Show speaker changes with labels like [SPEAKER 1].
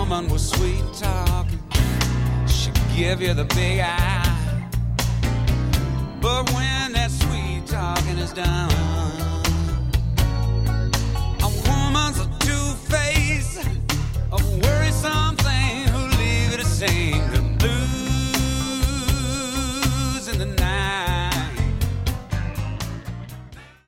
[SPEAKER 1] woman was sweet talking, she'd give you the big eye. But when that sweet talking is done,